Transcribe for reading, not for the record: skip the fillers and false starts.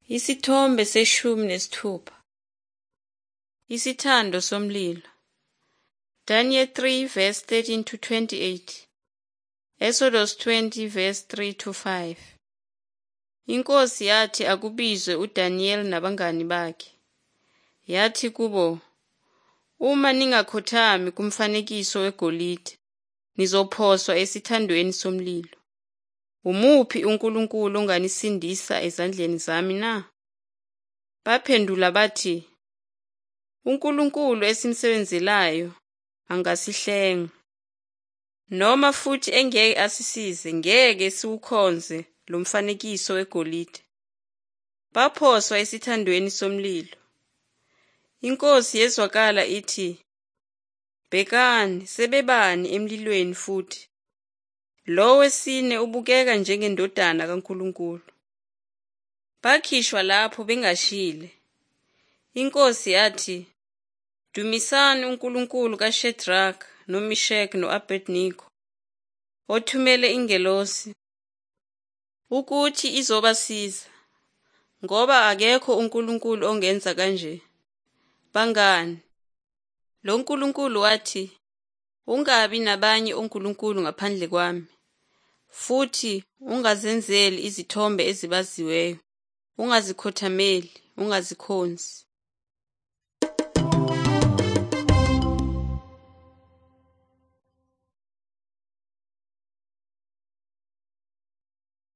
Isithombe seshumi nesithupha. Isithando somlilo. Daniel 3 verse 13 to 28. Exodus 20 verse 3 to 5. Inkosi yathi akubizwe uDaniel nabangani bakhe. Yathi kubo, uma ningakhothami kumfanekiso wegolide, nizophoswa esithandweni somlilo. Umuphi uNkulunkulu onganisindisa ezandleni zami na? Baphendula bathi, uNkulunkulu esimsebenzelayo angasihlenga. Noma futhi engeke asisize, ngeke siwukhonze lo mfanekiso wegolide. Baphoswa esithandweni somlilo. Inkosi yezwakala ithi, bhekani, sebebani emlilweni futhi. Lo wesine ubukeka njengendodana kaNkulunkulu. Bakhishwa lapho bengashile. Inkosi yathi, dumisani uNkulunkulu kaShadraka, noMeshaki no-Abednego, othumele ingelosi, ukuthi izobasiza, ngoba akekho uNkulunkulu ongenza kanje. Bangani, lo Nkulunkulu wathi, ungabi nabanye onkulunkulu ngaphandle kwami, futhi ungazenzeli izithombe ezibaziweyo, ungazikhothameli, ungazikhonzi.